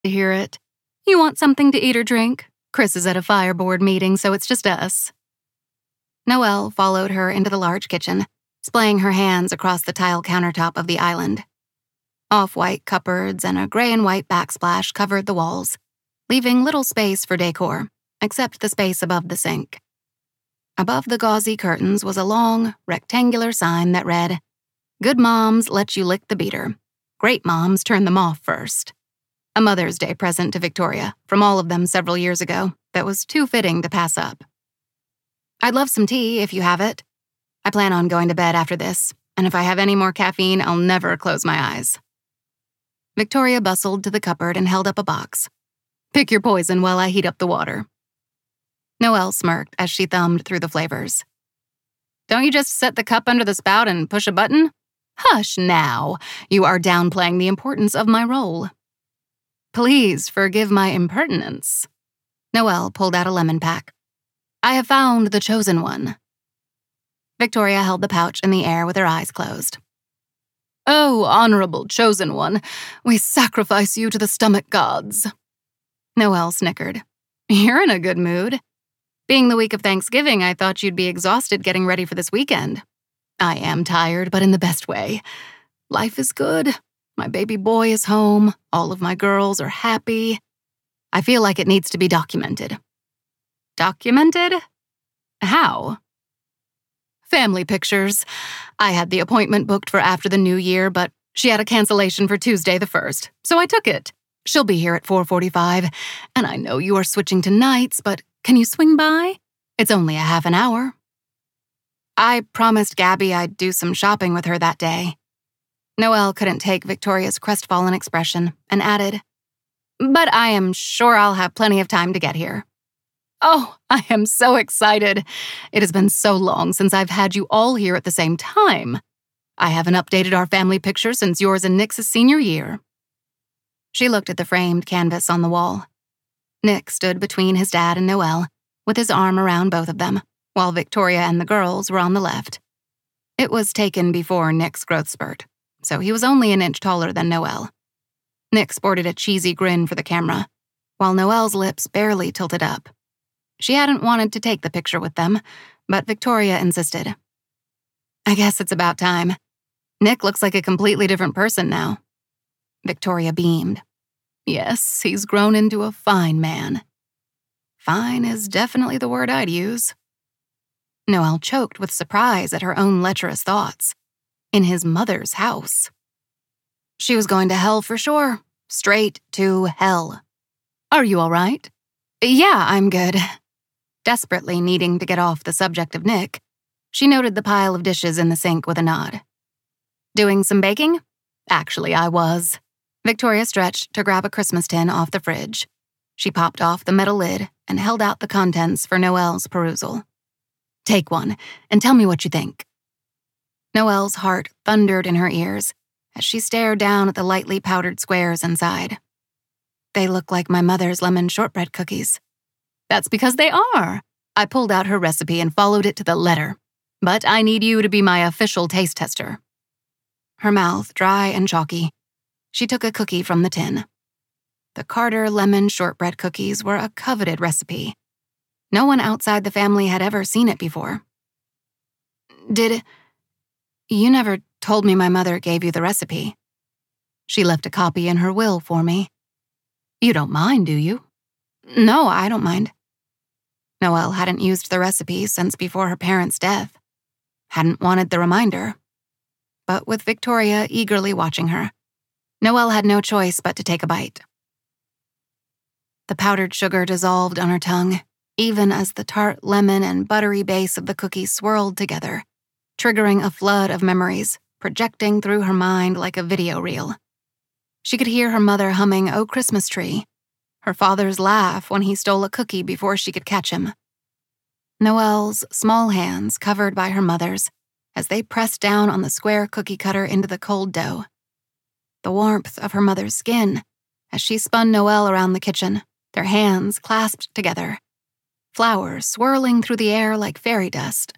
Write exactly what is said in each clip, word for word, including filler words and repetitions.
to hear it. You want something to eat or drink? Chris is at a fire board meeting, so it's just us. Noelle followed her into the large kitchen, splaying her hands across the tile countertop of the island. Off-white cupboards and a gray and white backsplash covered the walls, leaving little space for decor, except the space above the sink. Above the gauzy curtains was a long, rectangular sign that read, "Good moms let you lick the beater. Great moms turn them off first." A Mother's Day present to Victoria from all of them several years ago that was too fitting to pass up. "I'd love some tea if you have it. I plan on going to bed after this, and if I have any more caffeine, I'll never close my eyes." Victoria bustled to the cupboard and held up a box. "Pick your poison while I heat up the water." Noelle smirked as she thumbed through the flavors. "Don't you just set the cup under the spout and push a button?" "Hush now. You are downplaying the importance of my role." "Please forgive my impertinence." Noelle pulled out a lemon pack. "I have found the chosen one." Victoria held the pouch in the air with her eyes closed. "Oh, honorable chosen one, we sacrifice you to the stomach gods." Noelle snickered. "You're in a good mood. Being the week of Thanksgiving, I thought you'd be exhausted getting ready for this weekend. I am tired, but in the best way. Life is good. My baby boy is home. All of my girls are happy. I feel like it needs to be documented." "Documented? How?" "Family pictures. I had the appointment booked for after the new year, but she had a cancellation for Tuesday the first, so I took it. She'll be here at four forty-five, and I know you are switching to nights, but can you swing by? It's only a half an hour." I promised Gabby I'd do some shopping with her that day. Noelle couldn't take Victoria's crestfallen expression and added, "But I am sure I'll have plenty of time to get here." "Oh, I am so excited. It has been so long since I've had you all here at the same time. I haven't updated our family picture since yours and Nick's senior year." She looked at the framed canvas on the wall. Nick stood between his dad and Noelle, with his arm around both of them, while Victoria and the girls were on the left. It was taken before Nick's growth spurt, so he was only an inch taller than Noelle. Nick sported a cheesy grin for the camera, while Noelle's lips barely tilted up. She hadn't wanted to take the picture with them, but Victoria insisted. "I guess it's about time. Nick looks like a completely different person now." Victoria beamed. "Yes, he's grown into a fine man." "Fine is definitely the word I'd use." Noelle choked with surprise at her own lecherous thoughts. In his mother's house. She was going to hell for sure. Straight to hell. "Are you all right?" "Yeah, I'm good." Desperately needing to get off the subject of Nick, she noted the pile of dishes in the sink with a nod. "Doing some baking?" "Actually, I was." Victoria stretched to grab a Christmas tin off the fridge. She popped off the metal lid and held out the contents for Noelle's perusal. "Take one, and tell me what you think." Noelle's heart thundered in her ears as she stared down at the lightly powdered squares inside. "They look like my mother's lemon shortbread cookies." "That's because they are." I pulled out her recipe and followed it to the letter. "But I need you to be my official taste tester." Her mouth dry and chalky, she took a cookie from the tin. The Carter lemon shortbread cookies were a coveted recipe. No one outside the family had ever seen it before. "Did... You never told me my mother gave you the recipe." "She left a copy in her will for me." "You don't mind, do you?" "No, I don't mind." Noelle hadn't used the recipe since before her parents' death. Hadn't wanted the reminder. But with Victoria eagerly watching her, Noelle had no choice but to take a bite. The powdered sugar dissolved on her tongue, even as the tart lemon and buttery base of the cookie swirled together, triggering a flood of memories, projecting through her mind like a video reel. She could hear her mother humming "Oh Christmas Tree," her father's laugh when he stole a cookie before she could catch him. Noelle's small hands covered by her mother's as they pressed down on the square cookie cutter into the cold dough. The warmth of her mother's skin as she spun Noelle around the kitchen, their hands clasped together, flowers swirling through the air like fairy dust.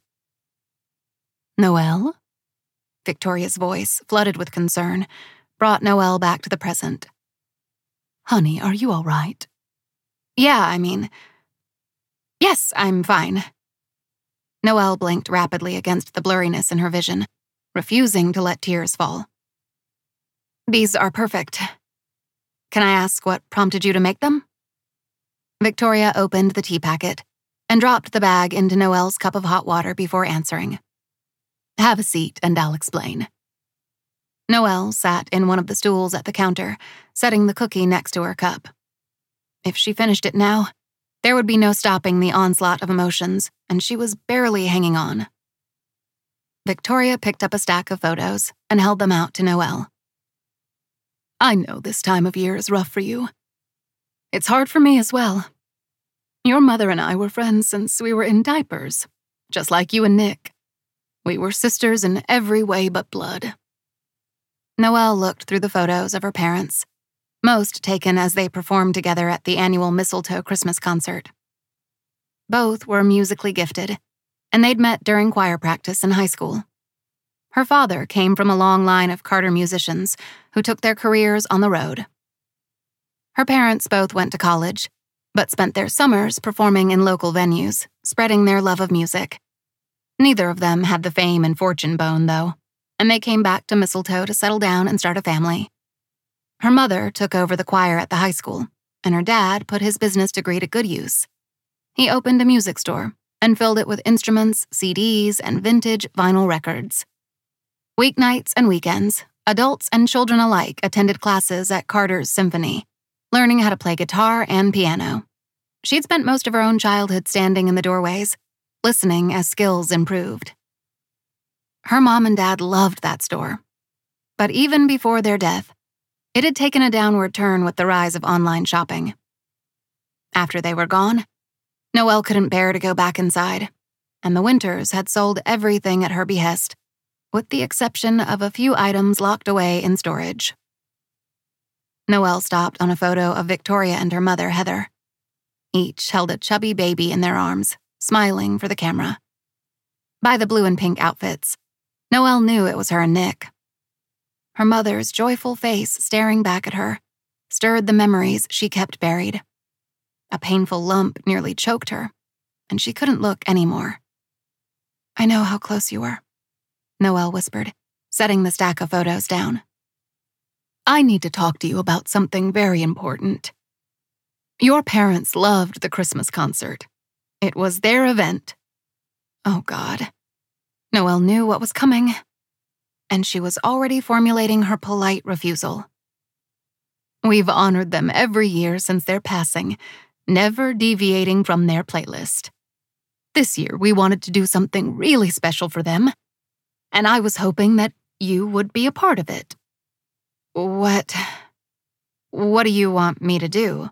"Noelle?" Victoria's voice, flooded with concern, brought Noelle back to the present. Honey, are you all right? Yeah, I mean... Yes, I'm fine. Noelle blinked rapidly against the blurriness in her vision, refusing to let tears fall. These are perfect. Can I ask what prompted you to make them? Victoria opened the tea packet and dropped the bag into Noelle's cup of hot water before answering. Have a seat and I'll explain. Noelle sat in one of the stools at the counter, setting the cookie next to her cup. If she finished it now, there would be no stopping the onslaught of emotions, and she was barely hanging on. Victoria picked up a stack of photos and held them out to Noelle. I know this time of year is rough for you. It's hard for me as well. Your mother and I were friends since we were in diapers, just like you and Nick. We were sisters in every way but blood. Noelle looked through the photos of her parents, most taken as they performed together at the annual Mistletoe Christmas concert. Both were musically gifted, and they'd met during choir practice in high school. Her father came from a long line of Carter musicians who took their careers on the road. Her parents both went to college, but spent their summers performing in local venues, spreading their love of music. Neither of them had the fame and fortune bone, though, and they came back to Mistletoe to settle down and start a family. Her mother took over the choir at the high school, and her dad put his business degree to good use. He opened a music store and filled it with instruments, C Ds, and vintage vinyl records. Weeknights and weekends, adults and children alike attended classes at Carter's Symphony, learning how to play guitar and piano. She'd spent most of her own childhood standing in the doorways, listening as skills improved. Her mom and dad loved that store. But even before their death, it had taken a downward turn with the rise of online shopping. After they were gone, Noelle couldn't bear to go back inside, and the Winters had sold everything at her behest, with the exception of a few items locked away in storage. Noelle stopped on a photo of Victoria and her mother, Heather. Each held a chubby baby in their arms, smiling for the camera. By the blue and pink outfits, Noelle knew it was her and Nick. Her mother's joyful face staring back at her stirred the memories she kept buried. A painful lump nearly choked her, and she couldn't look anymore. I know how close you were, Noelle whispered, setting the stack of photos down. I need to talk to you about something very important. Your parents loved the Christmas concert. It was their event. Oh, God. Noelle knew what was coming, and she was already formulating her polite refusal. We've honored them every year since their passing, never deviating from their playlist. This year, we wanted to do something really special for them, and I was hoping that you would be a part of it. What... what do you want me to do?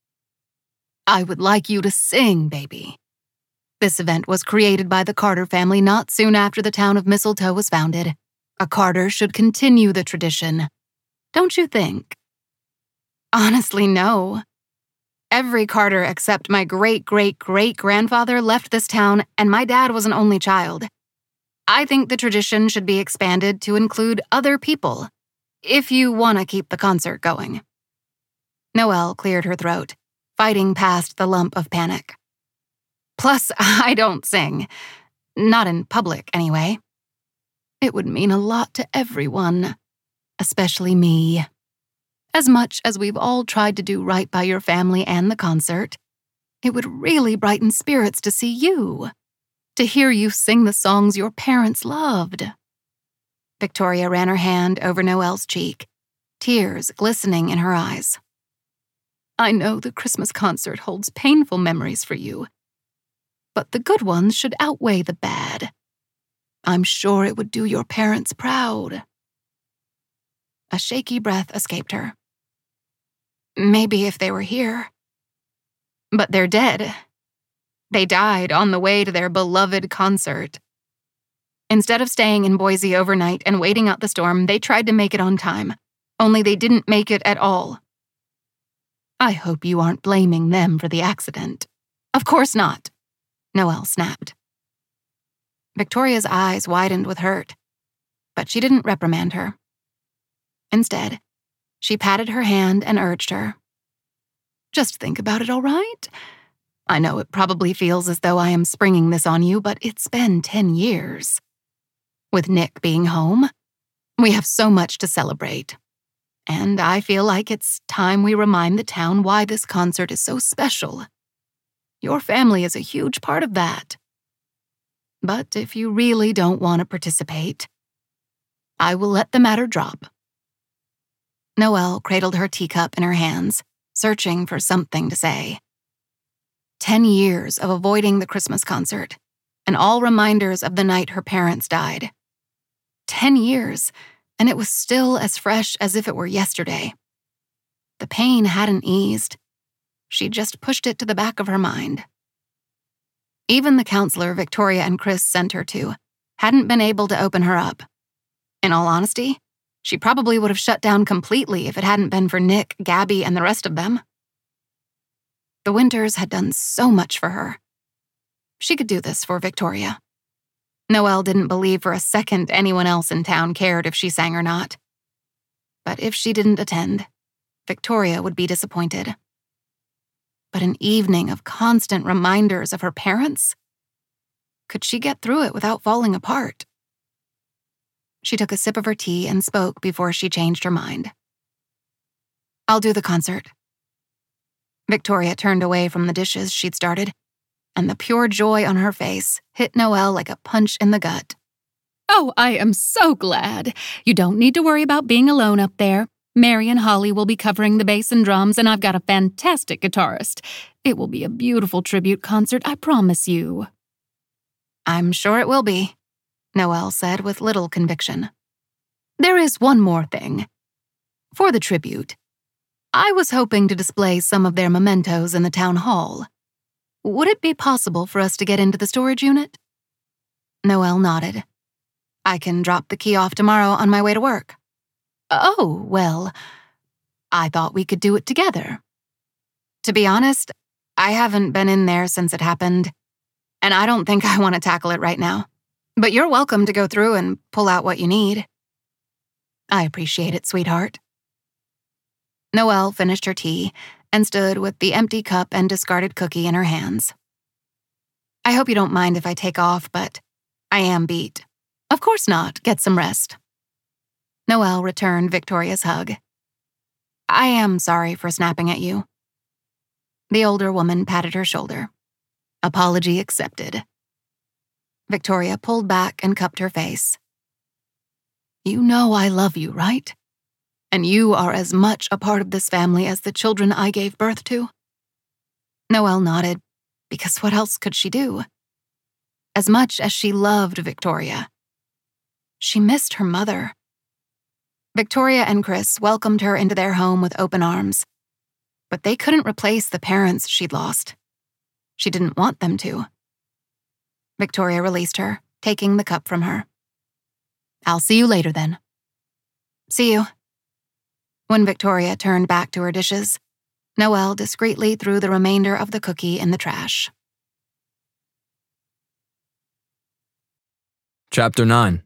I would like you to sing, baby. This event was created by the Carter family not soon after the town of Mistletoe was founded. A Carter should continue the tradition. Don't you think? Honestly, no. Every Carter except my great-great-great-grandfather left this town, and my dad was an only child. I think the tradition should be expanded to include other people, if you want to keep the concert going. Noelle cleared her throat, fighting past the lump of panic. Plus, I don't sing. Not in public, anyway. It would mean a lot to everyone, especially me. As much as we've all tried to do right by your family and the concert, it would really brighten spirits to see you, to hear you sing the songs your parents loved. Victoria ran her hand over Noelle's cheek, tears glistening in her eyes. I know the Christmas concert holds painful memories for you, but the good ones should outweigh the bad. I'm sure it would do your parents proud. A shaky breath escaped her. Maybe if they were here. But they're dead. They died on the way to their beloved concert. Instead of staying in Boise overnight and waiting out the storm, they tried to make it on time, only they didn't make it at all. I hope you aren't blaming them for the accident. Of course not, Noelle snapped. Victoria's eyes widened with hurt, but she didn't reprimand her. Instead, she patted her hand and urged her. Just think about it, all right? I know it probably feels as though I am springing this on you, but it's been ten years. With Nick being home, we have so much to celebrate. And I feel like it's time we remind the town why this concert is so special. Your family is a huge part of that. But if you really don't want to participate, I will let the matter drop. Noelle cradled her teacup in her hands, searching for something to say. Ten years of avoiding the Christmas concert, and all reminders of the night her parents died. Ten years, and it was still as fresh as if it were yesterday. The pain hadn't eased. She just pushed it to the back of her mind. Even the counselor Victoria and Chris sent her to hadn't been able to open her up. In all honesty, she probably would have shut down completely if it hadn't been for Nick, Gabby, and the rest of them. The Winters had done so much for her. She could do this for Victoria. Noelle didn't believe for a second anyone else in town cared if she sang or not. But if she didn't attend, Victoria would be disappointed. But an evening of constant reminders of her parents? Could she get through it without falling apart? She took a sip of her tea and spoke before she changed her mind. I'll do the concert. Victoria turned away from the dishes she'd started, and the pure joy on her face hit Noelle like a punch in the gut. Oh, I am so glad. You don't need to worry about being alone up there. Mary and Holly will be covering the bass and drums, and I've got a fantastic guitarist. It will be a beautiful tribute concert, I promise you. I'm sure it will be, Noelle said with little conviction. There is one more thing. For the tribute, I was hoping to display some of their mementos in the town hall. Would it be possible for us to get into the storage unit? Noelle nodded. I can drop the key off tomorrow on my way to work. Oh, well, I thought we could do it together. To be honest, I haven't been in there since it happened, and I don't think I want to tackle it right now. But you're welcome to go through and pull out what you need. I appreciate it, sweetheart. Noelle finished her tea and stood with the empty cup and discarded cookie in her hands. I hope you don't mind if I take off, but I am beat. Of course not. Get some rest. Noelle returned Victoria's hug. I am sorry for snapping at you. The older woman patted her shoulder. Apology accepted. Victoria pulled back and cupped her face. You know I love you, right? And you are as much a part of this family as the children I gave birth to? Noelle nodded, because what else could she do? As much as she loved Victoria, she missed her mother. Victoria and Chris welcomed her into their home with open arms, but they couldn't replace the parents she'd lost. She didn't want them to. Victoria released her, taking the cup from her. I'll see you later then. See you. When Victoria turned back to her dishes, Noelle discreetly threw the remainder of the cookie in the trash. Chapter nine.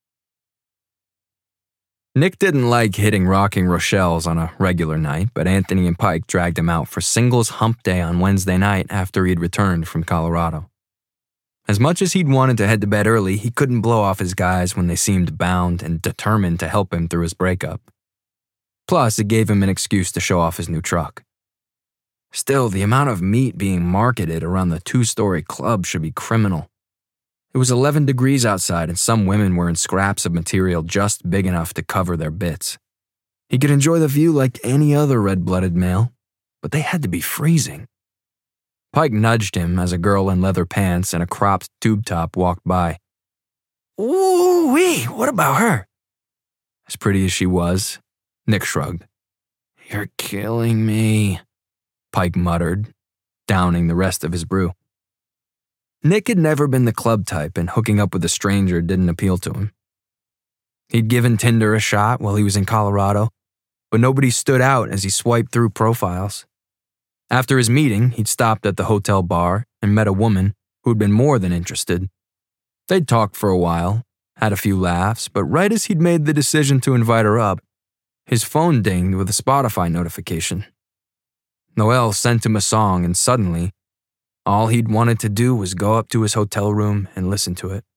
Nick didn't like hitting Rocking Rochelle's on a regular night, but Anthony and Pike dragged him out for singles hump day on Wednesday night after he'd returned from Colorado. As much as he'd wanted to head to bed early, he couldn't blow off his guys when they seemed bound and determined to help him through his breakup. Plus, it gave him an excuse to show off his new truck. Still, the amount of meat being marketed around the two-story club should be criminal. It was eleven degrees outside and some women were in scraps of material just big enough to cover their bits. He could enjoy the view like any other red-blooded male, but they had to be freezing. Pike nudged him as a girl in leather pants and a cropped tube top walked by. Ooh-wee, what about her? As pretty as she was, Nick shrugged. You're killing me, Pike muttered, downing the rest of his brew. Nick had never been the club type, and hooking up with a stranger didn't appeal to him. He'd given Tinder a shot while he was in Colorado, but nobody stood out as he swiped through profiles. After his meeting, he'd stopped at the hotel bar and met a woman who'd been more than interested. They'd talked for a while, had a few laughs, but right as he'd made the decision to invite her up, his phone dinged with a Spotify notification. Noelle sent him a song, and suddenly, all he'd wanted to do was go up to his hotel room and listen to it.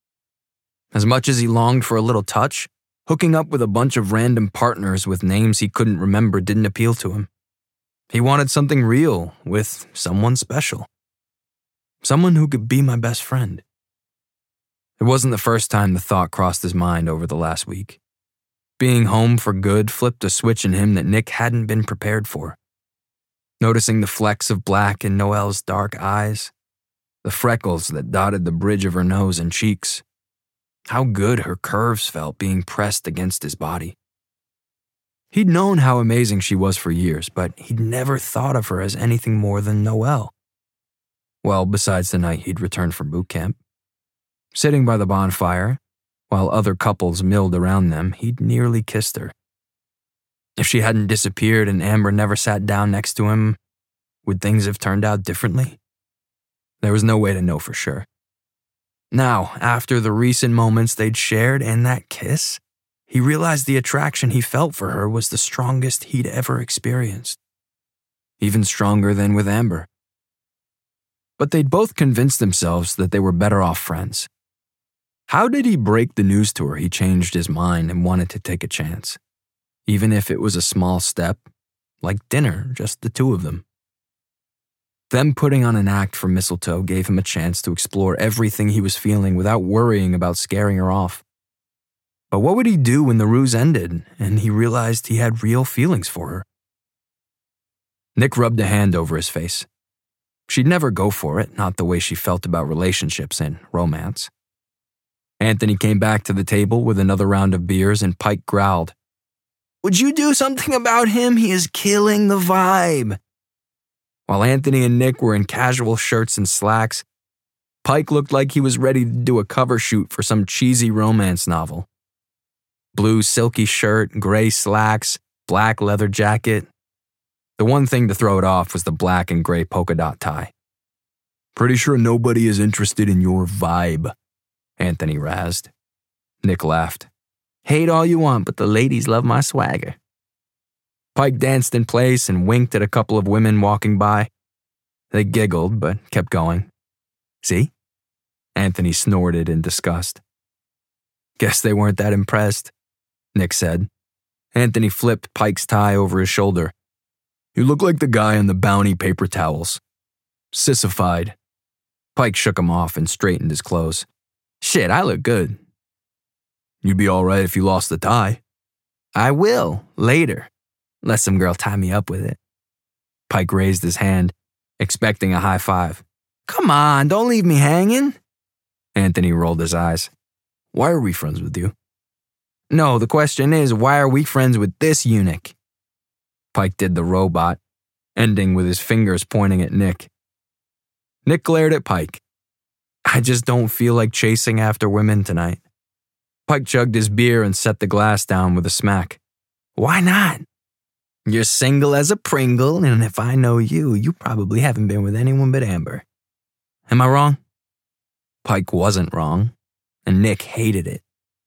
As much as he longed for a little touch, hooking up with a bunch of random partners with names he couldn't remember didn't appeal to him. He wanted something real with someone special. Someone who could be my best friend. It wasn't the first time the thought crossed his mind over the last week. Being home for good flipped a switch in him that Nick hadn't been prepared for. Noticing the flecks of black in Noelle's dark eyes, the freckles that dotted the bridge of her nose and cheeks, how good her curves felt being pressed against his body. He'd known how amazing she was for years, but he'd never thought of her as anything more than Noelle. Well, besides the night he'd returned from boot camp. Sitting by the bonfire, while other couples milled around them, he'd nearly kissed her. If she hadn't disappeared and Amber never sat down next to him, would things have turned out differently? There was no way to know for sure. Now, after the recent moments they'd shared and that kiss, he realized the attraction he felt for her was the strongest he'd ever experienced. Even stronger than with Amber. But they'd both convinced themselves that they were better off friends. How did he break the news to her he changed his mind and wanted to take a chance? Even if it was a small step, like dinner, just the two of them. Them putting on an act for Mistletoe gave him a chance to explore everything he was feeling without worrying about scaring her off. But what would he do when the ruse ended and he realized he had real feelings for her? Nick rubbed a hand over his face. She'd never go for it, not the way she felt about relationships and romance. Anthony came back to the table with another round of beers and Pike growled, "Would you do something about him? He is killing the vibe." While Anthony and Nick were in casual shirts and slacks, Pike looked like he was ready to do a cover shoot for some cheesy romance novel. Blue silky shirt, gray slacks, black leather jacket. The one thing to throw it off was the black and gray polka dot tie. "Pretty sure nobody is interested in your vibe," Anthony razzed. Nick laughed. "Hate all you want, but the ladies love my swagger." Pike danced in place and winked at a couple of women walking by. They giggled, but kept going. "See?" Anthony snorted in disgust. "Guess they weren't that impressed," Nick said. Anthony flipped Pike's tie over his shoulder. "You look like the guy in the Bounty paper towels. Sissified." Pike shook him off and straightened his clothes. "Shit, I look good." "You'd be all right if you lost the tie." "I will, later. Let some girl tie me up with it." Pike raised his hand, expecting a high five. "Come on, don't leave me hanging." Anthony rolled his eyes. "Why are we friends with you?" "No, the question is, why are we friends with this eunuch?" Pike did the robot, ending with his fingers pointing at Nick. Nick glared at Pike. "I just don't feel like chasing after women tonight." Pike chugged his beer and set the glass down with a smack. "Why not? You're single as a Pringle, and if I know you, you probably haven't been with anyone but Amber. Am I wrong?" Pike wasn't wrong, and Nick hated it.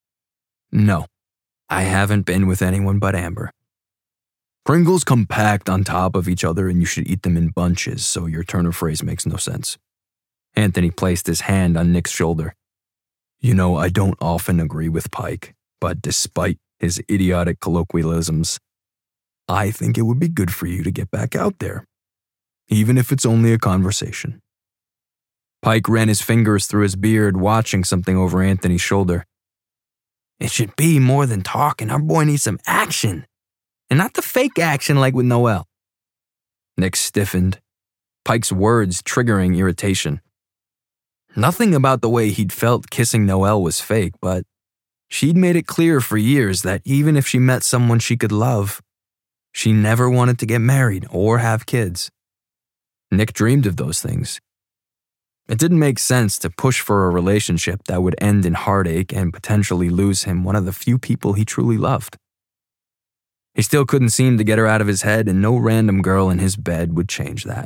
"No, I haven't been with anyone but Amber." "Pringles come packed on top of each other and you should eat them in bunches, so your turn of phrase makes no sense." Anthony placed his hand on Nick's shoulder. "You know, I don't often agree with Pike, but despite his idiotic colloquialisms, I think it would be good for you to get back out there, even if it's only a conversation." Pike ran his fingers through his beard, watching something over Anthony's shoulder. "It should be more than talking. Our boy needs some action. And not the fake action like with Noelle." Nick stiffened, Pike's words triggering irritation. Nothing about the way he'd felt kissing Noelle was fake, but she'd made it clear for years that even if she met someone she could love, she never wanted to get married or have kids. Nick dreamed of those things. It didn't make sense to push for a relationship that would end in heartache and potentially lose him one of the few people he truly loved. He still couldn't seem to get her out of his head, and no random girl in his bed would change that.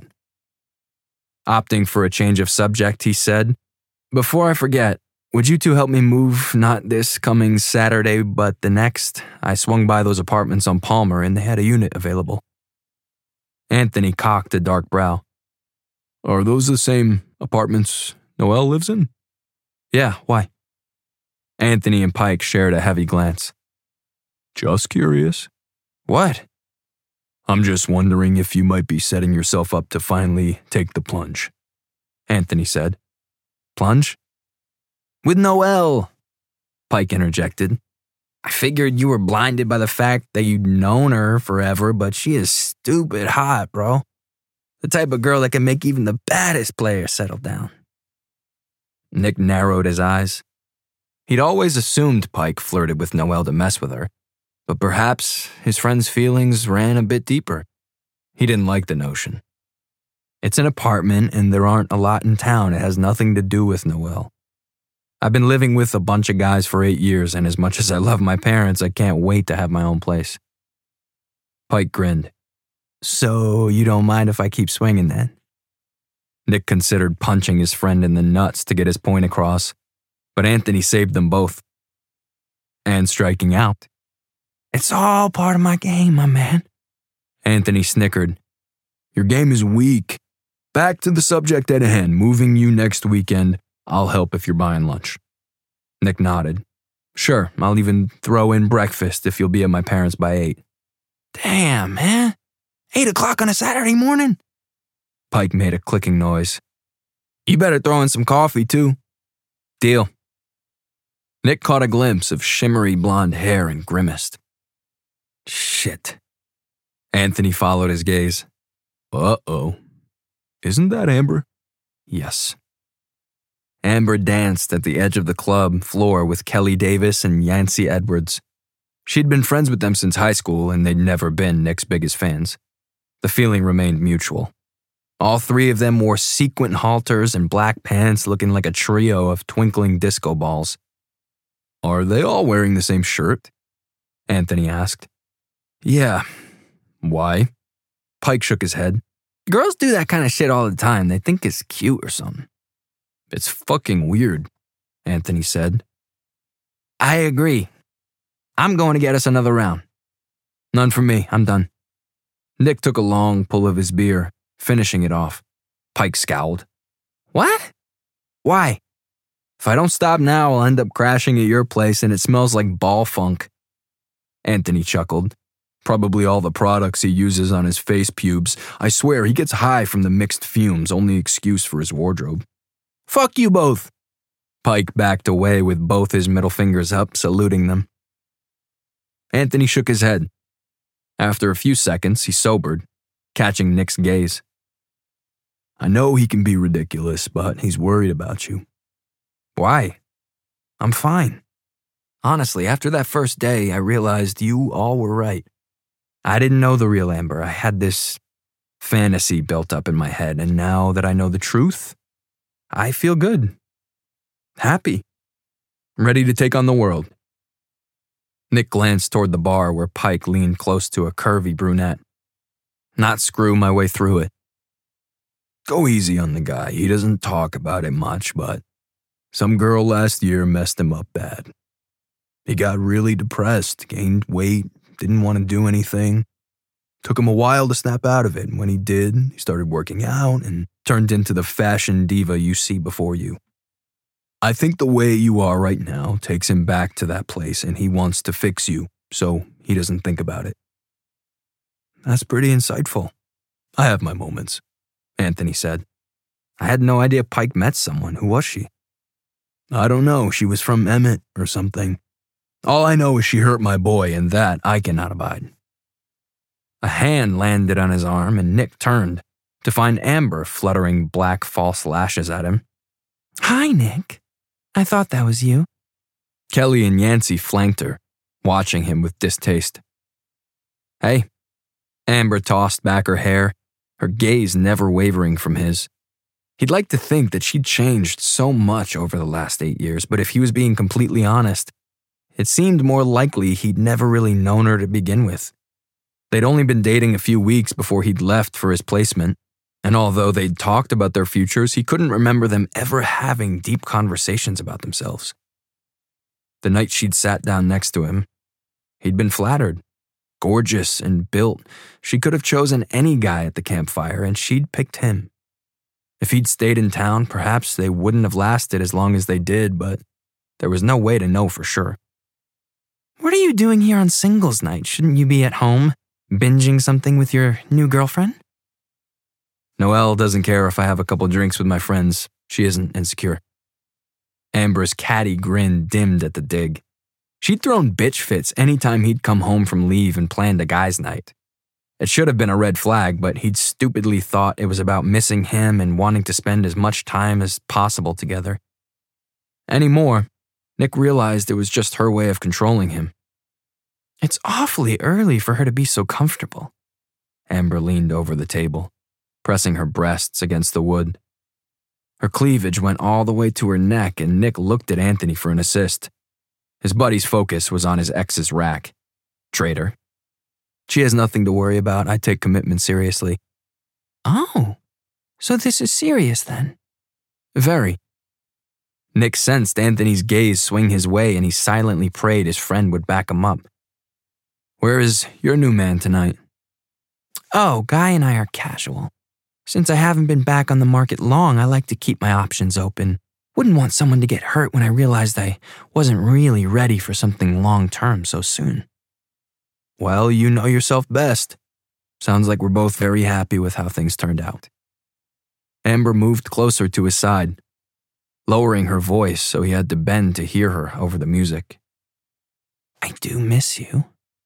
Opting for a change of subject, he said, "Before I forget, would you two help me move not this coming Saturday, but the next? I swung by those apartments on Palmer and they had a unit available." Anthony cocked a dark brow. Are those the same apartments Noelle lives in? Yeah, why? Anthony and Pike shared a heavy glance. Just curious. What? I'm just wondering if you might be setting yourself up to finally take the plunge, Anthony said. Plunge? With Noelle, Pike interjected. I figured you were blinded by the fact that you'd known her forever, but she is stupid hot, bro. The type of girl that can make even the baddest player settle down. Nick narrowed his eyes. He'd always assumed Pike flirted with Noelle to mess with her, but perhaps his friend's feelings ran a bit deeper. He didn't like the notion. It's an apartment and there aren't a lot in town. It has nothing to do with Noelle. I've been living with a bunch of guys for eight years, and as much as I love my parents, I can't wait to have my own place. Pike grinned. So you don't mind if I keep swinging then? Nick considered punching his friend in the nuts to get his point across, but Anthony saved them both. And striking out. It's all part of my game, my man. Anthony snickered. Your game is weak. Back to the subject at hand, moving you next weekend. I'll help if you're buying lunch. Nick nodded. Sure, I'll even throw in breakfast if you'll be at my parents' by eight. Damn, man. Eight o'clock on a Saturday morning? Pike made a clicking noise. You better throw in some coffee, too. Deal. Nick caught a glimpse of shimmery blonde hair and grimaced. Shit. Anthony followed his gaze. Uh-oh. Isn't that Amber? Yes. Amber danced at the edge of the club floor with Kelly Davis and Yancey Edwards. She'd been friends with them since high school, and they'd never been Nick's biggest fans. The feeling remained mutual. All three of them wore sequin halters and black pants looking like a trio of twinkling disco balls. Are they all wearing the same shirt? Anthony asked. Yeah. Why? Pike shook his head. Girls do that kind of shit all the time. They think it's cute or something. It's fucking weird, Anthony said. I agree. I'm going to get us another round. None for me. I'm done. Nick took a long pull of his beer, finishing it off. Pike scowled. What? Why? If I don't stop now, I'll end up crashing at your place and it smells like ball funk. Anthony chuckled. Probably all the products he uses on his face pubes. I swear he gets high from the mixed fumes, only excuse for his wardrobe. Fuck you both. Pike backed away with both his middle fingers up, saluting them. Anthony shook his head. After a few seconds, he sobered, catching Nick's gaze. I know he can be ridiculous, but he's worried about you. Why? I'm fine. Honestly, after that first day, I realized you all were right. I didn't know the real Amber. I had this fantasy built up in my head, and now that I know the truth, I feel good. Happy. Ready to take on the world. Nick glanced toward the bar where Pike leaned close to a curvy brunette. Not screw my way through it. Go easy on the guy. He doesn't talk about it much, but some girl last year messed him up bad. He got really depressed, gained weight, didn't want to do anything. Took him a while to snap out of it, and when he did, he started working out and turned into the fashion diva you see before you. I think the way you are right now takes him back to that place, and he wants to fix you, so he doesn't think about it. That's pretty insightful. I have my moments, Anthony said. I had no idea Pike met someone. Who was she? I don't know. She was from Emmett or something. All I know is she hurt my boy, and that I cannot abide. A hand landed on his arm, and Nick turned to find Amber fluttering black false lashes at him. Hi, Nick. I thought that was you. Kelly and Yancey flanked her, watching him with distaste. Hey. Amber tossed back her hair, her gaze never wavering from his. He'd like to think that she'd changed so much over the last eight years, but if he was being completely honest, it seemed more likely he'd never really known her to begin with. They'd only been dating a few weeks before he'd left for his placement, and although they'd talked about their futures, he couldn't remember them ever having deep conversations about themselves. The night she'd sat down next to him, he'd been flattered, gorgeous and built. She could have chosen any guy at the campfire, and she'd picked him. If he'd stayed in town, perhaps they wouldn't have lasted as long as they did, but there was no way to know for sure. What are you doing here on singles night? Shouldn't you be at home, binging something with your new girlfriend? Noelle doesn't care if I have a couple drinks with my friends. She isn't insecure. Amber's catty grin dimmed at the dig. She'd thrown bitch fits anytime he'd come home from leave and planned a guy's night. It should have been a red flag, but he'd stupidly thought it was about missing him and wanting to spend as much time as possible together. Anymore, Nick realized it was just her way of controlling him. It's awfully early for her to be so comfortable. Amber leaned over the table, pressing her breasts against the wood. Her cleavage went all the way to her neck, and Nick looked at Anthony for an assist. His buddy's focus was on his ex's rack. Traitor. She has nothing to worry about. I take commitment seriously. Oh, so this is serious then? Very. Nick sensed Anthony's gaze swing his way, and he silently prayed his friend would back him up. Where is your new man tonight? Oh, Guy and I are casual. Since I haven't been back on the market long, I like to keep my options open. Wouldn't want someone to get hurt when I realized I wasn't really ready for something long-term so soon. Well, you know yourself best. Sounds like we're both very happy with how things turned out. Amber moved closer to his side, lowering her voice so he had to bend to hear her over the music. I do miss you.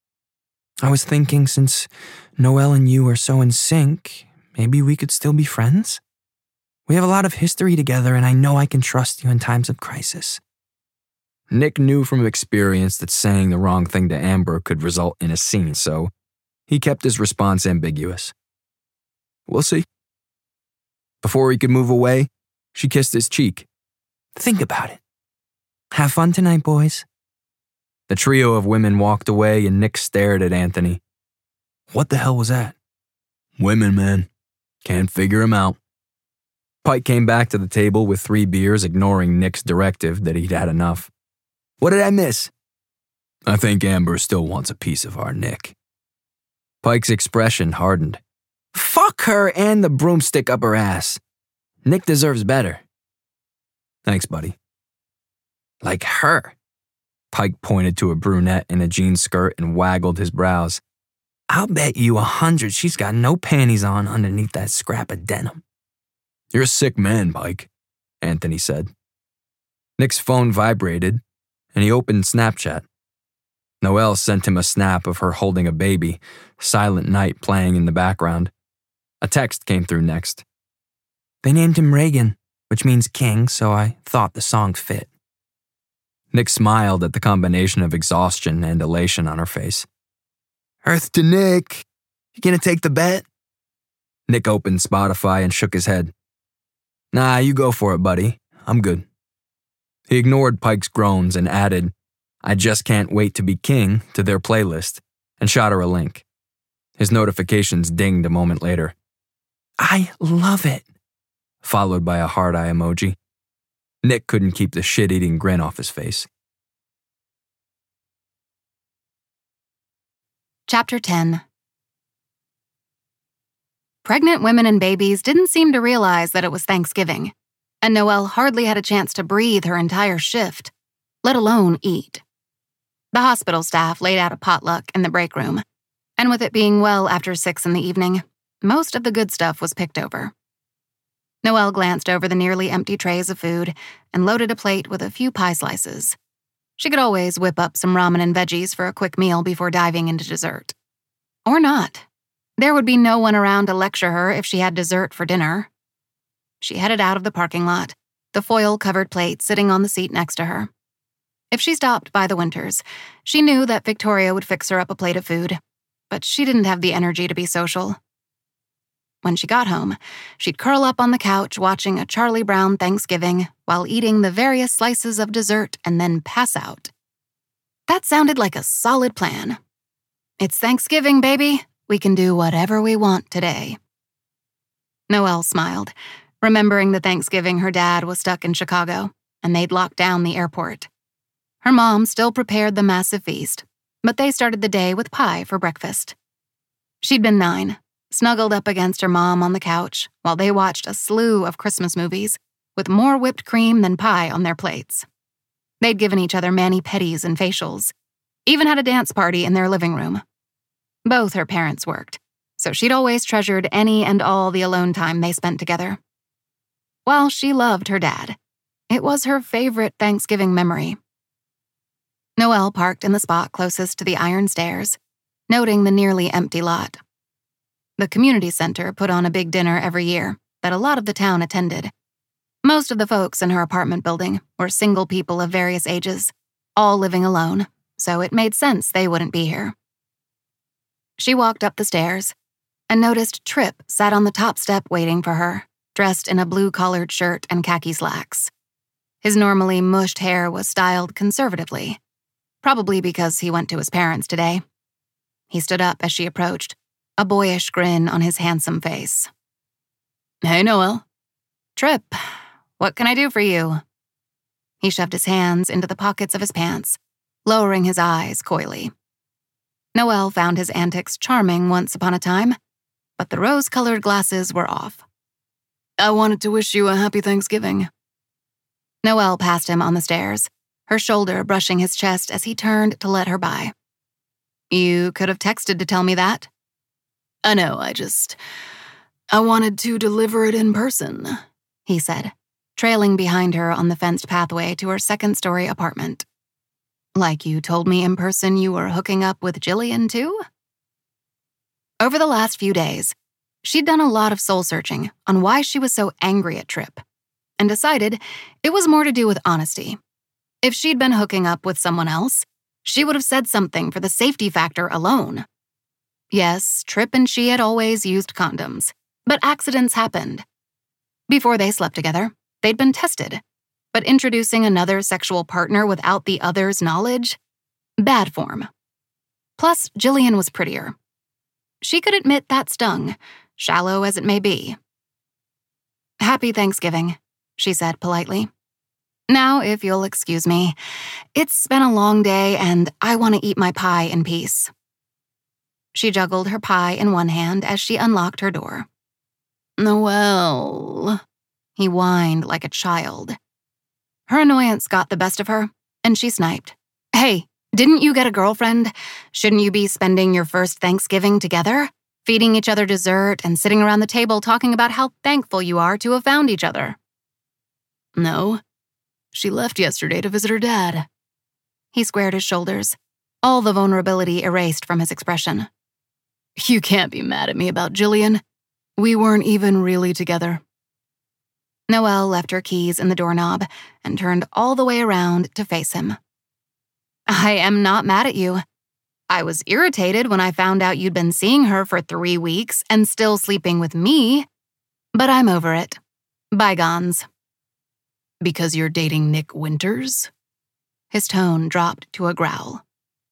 I was thinking since Noelle and you are so in sync, maybe we could still be friends? We have a lot of history together, and I know I can trust you in times of crisis. Nick knew from experience that saying the wrong thing to Amber could result in a scene, so he kept his response ambiguous. We'll see. Before he could move away, she kissed his cheek. Think about it. Have fun tonight, boys. The trio of women walked away, and Nick stared at Anthony. What the hell was that? Women, man. Can't figure 'em out. Pike came back to the table with three beers, ignoring Nick's directive that he'd had enough. What did I miss? I think Amber still wants a piece of our Nick. Pike's expression hardened. Fuck her and the broomstick up her ass. Nick deserves better. Thanks, buddy. Like her. Pike pointed to a brunette in a jean skirt and waggled his brows. I'll bet you a hundred she's got no panties on underneath that scrap of denim. You're a sick man, Pike, Anthony said. Nick's phone vibrated, and he opened Snapchat. Noelle sent him a snap of her holding a baby, Silent Night playing in the background. A text came through next. They named him Reagan, which means king, so I thought the song fit. Nick smiled at the combination of exhaustion and elation on her face. Earth to Nick. You gonna take the bet? Nick opened Spotify and shook his head. Nah, you go for it, buddy. I'm good. He ignored Pike's groans and added, I just can't wait to be king to their playlist, and shot her a link. His notifications dinged a moment later. I love it, followed by a heart eye emoji. Nick couldn't keep the shit-eating grin off his face. Chapter ten. Pregnant women and babies didn't seem to realize that it was Thanksgiving, and Noelle hardly had a chance to breathe her entire shift, let alone eat. The hospital staff laid out a potluck in the break room, and with it being well after six in the evening, most of the good stuff was picked over. Noelle glanced over the nearly empty trays of food and loaded a plate with a few pie slices. She could always whip up some ramen and veggies for a quick meal before diving into dessert. Or not. There would be no one around to lecture her if she had dessert for dinner. She headed out of the parking lot, the foil-covered plate sitting on the seat next to her. If she stopped by the Winters, she knew that Victoria would fix her up a plate of food, but she didn't have the energy to be social. When she got home, she'd curl up on the couch watching a Charlie Brown Thanksgiving while eating the various slices of dessert and then pass out. That sounded like a solid plan. It's Thanksgiving, baby. We can do whatever we want today. Noelle smiled, remembering the Thanksgiving her dad was stuck in Chicago, and they'd locked down the airport. Her mom still prepared the massive feast, but they started the day with pie for breakfast. She'd been nine, snuggled up against her mom on the couch while they watched a slew of Christmas movies with more whipped cream than pie on their plates. They'd given each other mani-pedis and facials, even had a dance party in their living room. Both her parents worked, so she'd always treasured any and all the alone time they spent together. While she loved her dad, it was her favorite Thanksgiving memory. Noelle parked in the spot closest to the iron stairs, noting the nearly empty lot. The community center put on a big dinner every year that a lot of the town attended. Most of the folks in her apartment building were single people of various ages, all living alone, so it made sense they wouldn't be here. She walked up the stairs and noticed Tripp sat on the top step waiting for her, dressed in a blue-collared shirt and khaki slacks. His normally mushed hair was styled conservatively, probably because he went to his parents today. He stood up as she approached, a boyish grin on his handsome face. "Hey, Noelle." "Tripp, what can I do for you?" He shoved his hands into the pockets of his pants, lowering his eyes coyly. Noelle found his antics charming once upon a time, but the rose-colored glasses were off. "I wanted to wish you a happy Thanksgiving." Noelle passed him on the stairs, her shoulder brushing his chest as he turned to let her by. "You could have texted to tell me that." "I know, I just... I wanted to deliver it in person," he said, trailing behind her on the fenced pathway to her second-story apartment. "Like you told me in person you were hooking up with Jillian, too?" Over the last few days, she'd done a lot of soul-searching on why she was so angry at Tripp, and decided it was more to do with honesty. If she'd been hooking up with someone else, she would have said something for the safety factor alone. Yes, Tripp and she had always used condoms, but accidents happened. Before they slept together, they'd been tested, but introducing another sexual partner without the other's knowledge? Bad form. Plus, Jillian was prettier. She could admit that stung, shallow as it may be. "Happy Thanksgiving," she said politely. "Now, if you'll excuse me, it's been a long day and I want to eat my pie in peace." She juggled her pie in one hand as she unlocked her door. "Noelle," he whined like a child. Her annoyance got the best of her, and she sniped. "Hey, didn't you get a girlfriend? Shouldn't you be spending your first Thanksgiving together, feeding each other dessert and sitting around the table talking about how thankful you are to have found each other?" "No. She left yesterday to visit her dad." He squared his shoulders, all the vulnerability erased from his expression. "You can't be mad at me about Jillian. We weren't even really together." Noelle left her keys in the doorknob and turned all the way around to face him. "I am not mad at you. I was irritated when I found out you'd been seeing her for three weeks and still sleeping with me, but I'm over it. Bygones." "Because you're dating Nick Winters?" His tone dropped to a growl.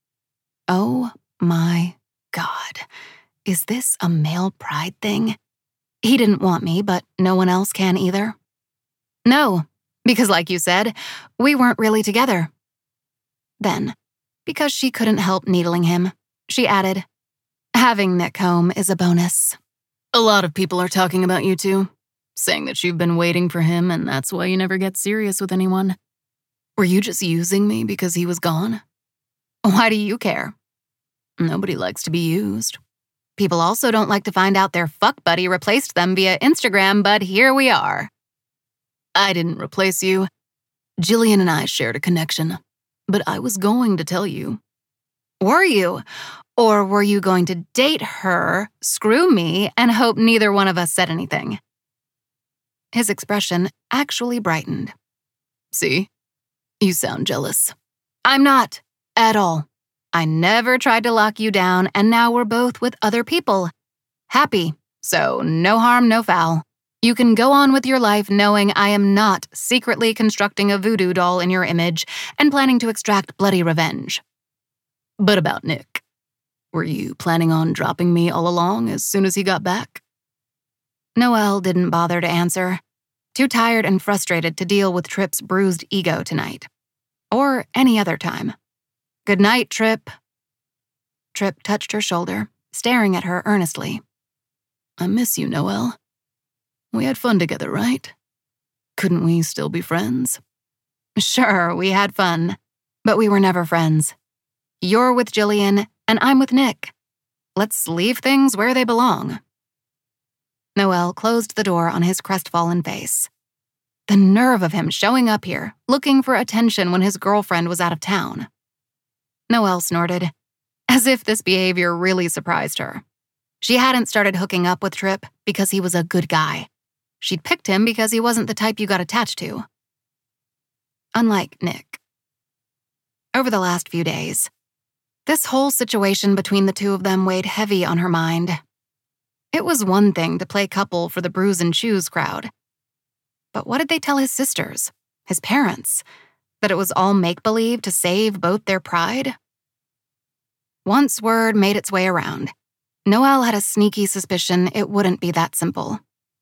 Oh my God. Is this a male pride thing? He didn't want me, but no one else can either. "No, because like you said, we weren't really together." Then, because she couldn't help needling him, she added, "Having Nick home is a bonus." "A lot of people are talking about you two, saying that you've been waiting for him and that's why you never get serious with anyone. Were you just using me because he was gone?" "Why do you care?" "Nobody likes to be used. People also don't like to find out their fuck buddy replaced them via Instagram, but here we are." "I didn't replace you. Jillian and I shared a connection, but I was going to tell you." "Were you? Or were you going to date her, screw me, and hope neither one of us said anything?" His expression actually brightened. "See? You sound jealous." "I'm not. At all. I never tried to lock you down, and now we're both with other people. Happy, so no harm, no foul. You can go on with your life knowing I am not secretly constructing a voodoo doll in your image and planning to extract bloody revenge." "But about Nick, were you planning on dropping me all along as soon as he got back?" Noelle didn't bother to answer, too tired and frustrated to deal with Tripp's bruised ego tonight. Or any other time. "Good night, Tripp." Trip touched her shoulder, staring at her earnestly. I miss you, Noelle. We had fun together, right? Couldn't we still be friends? Sure, we had fun, but we were never friends. You're with Jillian, and I'm with Nick. Let's leave things where they belong. Noelle closed the door on his crestfallen face. The nerve of him showing up here, looking for attention when his girlfriend was out of town. Noelle snorted, as if this behavior really surprised her. She hadn't started hooking up with Trip because he was a good guy. She'd picked him because he wasn't the type you got attached to. Unlike Nick. Over the last few days, this whole situation between the two of them weighed heavy on her mind. It was one thing to play couple for the Brews and Chews crowd. But what did they tell his sisters, his parents? That it was all make-believe to save both their pride? Once word made its way around, Noelle had a sneaky suspicion it wouldn't be that simple.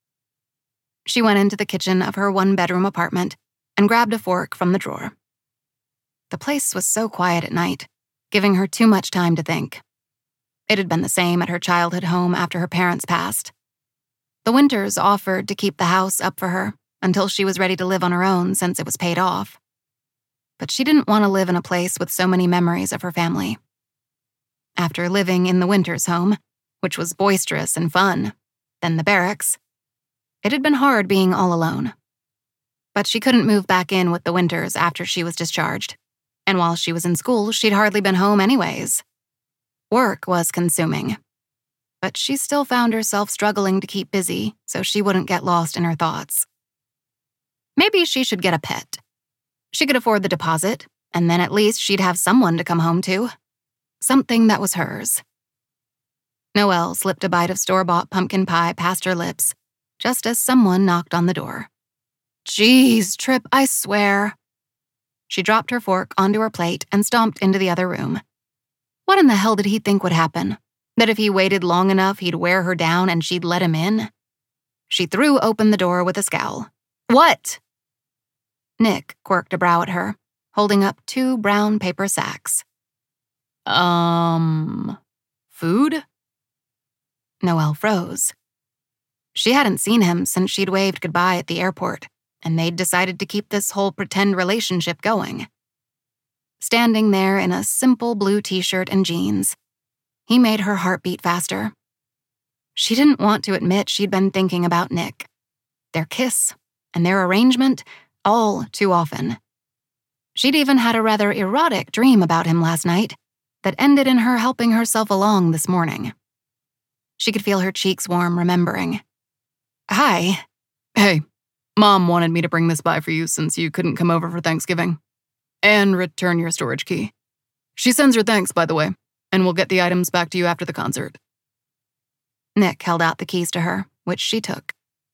She went into the kitchen of her one-bedroom apartment and grabbed a fork from the drawer. The place was so quiet at night, giving her too much time to think. It had been the same at her childhood home after her parents passed. The Winters offered to keep the house up for her until she was ready to live on her own since it was paid off. But she didn't want to live in a place with so many memories of her family. After living in the Winters home, which was boisterous and fun, then the barracks, it had been hard being all alone. But she couldn't move back in with the Winters after she was discharged. And while she was in school, she'd hardly been home anyways. Work was consuming. But she still found herself struggling to keep busy so she wouldn't get lost in her thoughts. Maybe she should get a pet. She could afford the deposit, and then at least she'd have someone to come home to. Something that was hers. Noelle slipped a bite of store-bought pumpkin pie past her lips, just as someone knocked on the door. Jeez, Trip, I swear. She dropped her fork onto her plate and stomped into the other room. What in the hell did he think would happen? That if he waited long enough, he'd wear her down and she'd let him in? She threw open the door with a scowl. What? Nick quirked a brow at her, holding up two brown paper sacks. Um, food? Noelle froze. She hadn't seen him since she'd waved goodbye at the airport, and they'd decided to keep this whole pretend relationship going. Standing there in a simple blue t-shirt and jeans, he made her heart beat faster. She didn't want to admit she'd been thinking about Nick, their kiss, and their arrangement all too often. She'd even had a rather erotic dream about him last night that ended in her helping herself along this morning. She could feel her cheeks warm remembering. Hi. Hey, Mom wanted me to bring this by for you since you couldn't come over for Thanksgiving. And return your storage key. She sends her thanks, by the way, and we'll get the items back to you after the concert. Nick held out the keys to her, which she took.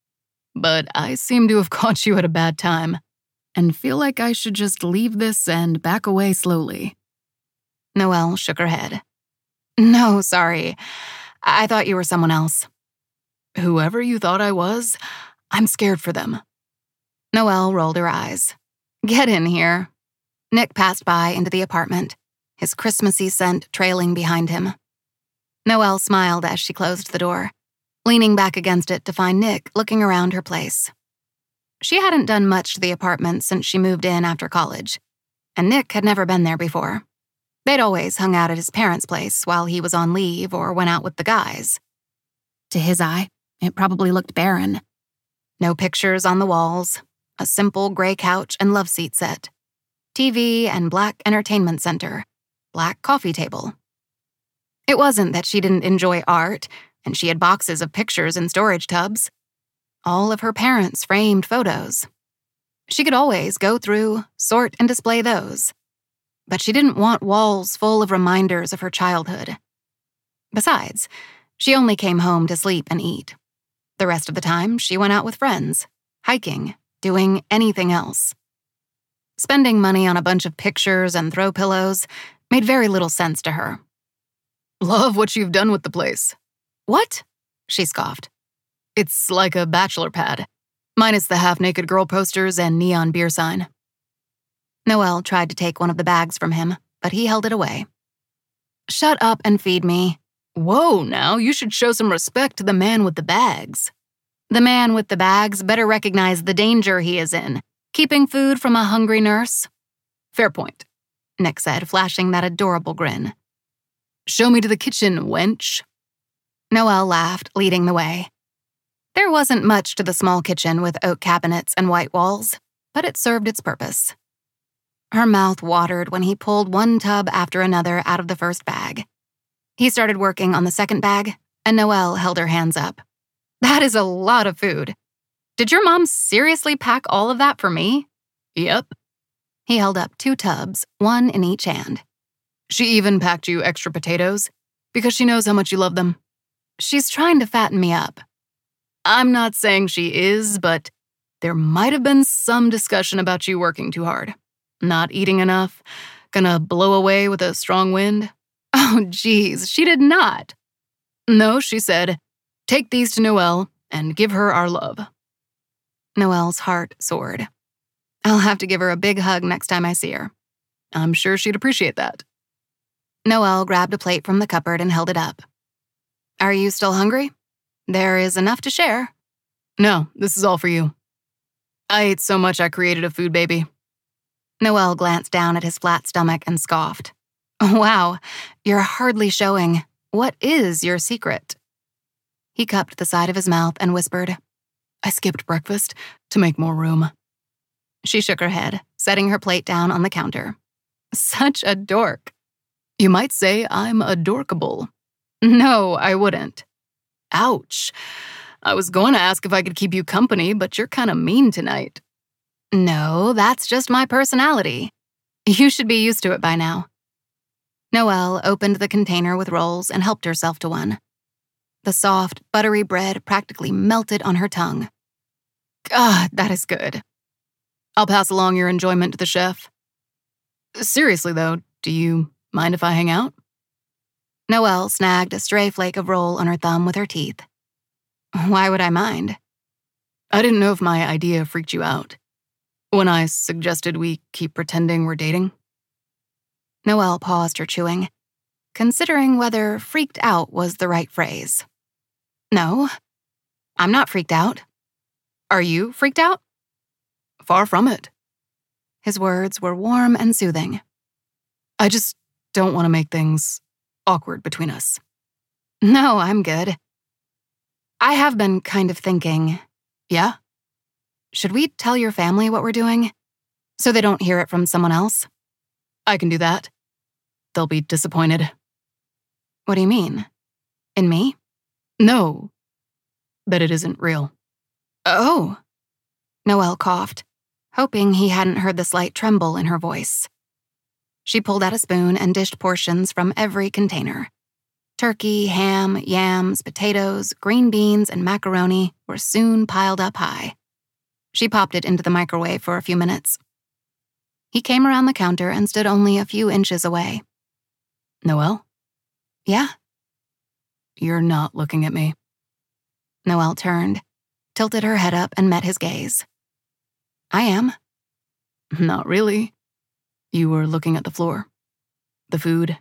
But I seem to have caught you at a bad time, and feel like I should just leave this and back away slowly. Noelle shook her head. No, sorry. I thought you were someone else. Whoever you thought I was, I'm scared for them. Noelle rolled her eyes. Get in here. Nick passed by into the apartment, his Christmassy scent trailing behind him. Noelle smiled as she closed the door, leaning back against it to find Nick looking around her place. She hadn't done much to the apartment since she moved in after college, and Nick had never been there before. They'd always hung out at his parents' place while he was on leave or went out with the guys. To his eye, it probably looked barren. No pictures on the walls, a simple gray couch and love seat set, T V and black entertainment center, black coffee table. It wasn't that she didn't enjoy art, and she had boxes of pictures in storage tubs. All of her parents' framed photos. She could always go through, sort, and display those. But she didn't want walls full of reminders of her childhood. Besides, she only came home to sleep and eat. The rest of the time, she went out with friends, hiking, doing anything else. Spending money on a bunch of pictures and throw pillows made very little sense to her. Love what you've done with the place. What? She scoffed. It's like a bachelor pad, minus the half-naked girl posters and neon beer sign. Noelle tried to take one of the bags from him, but he held it away. Shut up and feed me. Whoa, now you should show some respect to the man with the bags. The man with the bags better recognize the danger he is in, keeping food from a hungry nurse. Fair point, Nick said, flashing that adorable grin. Show me to the kitchen, wench. Noelle laughed, leading the way. There wasn't much to the small kitchen with oak cabinets and white walls, but it served its purpose. Her mouth watered when he pulled one tub after another out of the first bag. He started working on the second bag, and Noelle held her hands up. That is a lot of food. Did your mom seriously pack all of that for me? Yep. He held up two tubs, one in each hand. She even packed you extra potatoes because she knows how much you love them. She's trying to fatten me up. I'm not saying she is, but there might have been some discussion about you working too hard. Not eating enough, gonna blow away with a strong wind. Oh, geez, she did not. No, she said, take these to Noelle and give her our love. Noelle's heart soared. I'll have to give her a big hug next time I see her. I'm sure she'd appreciate that. Noelle grabbed a plate from the cupboard and held it up. Are you still hungry? There is enough to share. No, this is all for you. I ate so much I created a food baby. Noelle glanced down at his flat stomach and scoffed. Wow, you're hardly showing. What is your secret? He cupped the side of his mouth and whispered, I skipped breakfast to make more room. She shook her head, setting her plate down on the counter. Such a dork. You might say I'm adorkable. No, I wouldn't. Ouch. I was going to ask if I could keep you company, but you're kind of mean tonight. No, that's just my personality. You should be used to it by now. Noelle opened the container with rolls and helped herself to one. The soft, buttery bread practically melted on her tongue. God, that is good. I'll pass along your enjoyment to the chef. Seriously, though, do you mind if I hang out? Noelle snagged a stray flake of roll on her thumb with her teeth. Why would I mind? I didn't know if my idea freaked you out. When I suggested we keep pretending we're dating. Noelle paused her chewing, considering whether freaked out was the right phrase. No, I'm not freaked out. Are you freaked out? Far from it. His words were warm and soothing. I just don't want to make things awkward between us. No, I'm good. I have been kind of thinking, yeah? Should we tell your family what we're doing so they don't hear it from someone else? I can do that. They'll be disappointed. What do you mean? In me? No, that it isn't real. Oh. Noelle coughed, hoping he hadn't heard the slight tremble in her voice. She pulled out a spoon and dished portions from every container. Turkey, ham, yams, potatoes, green beans, and macaroni were soon piled up high. She popped it into the microwave for a few minutes. He came around the counter and stood only a few inches away. Noelle? Yeah? You're not looking at me. Noelle turned, tilted her head up, and met his gaze. I am. Not really. You were looking at the floor. The food.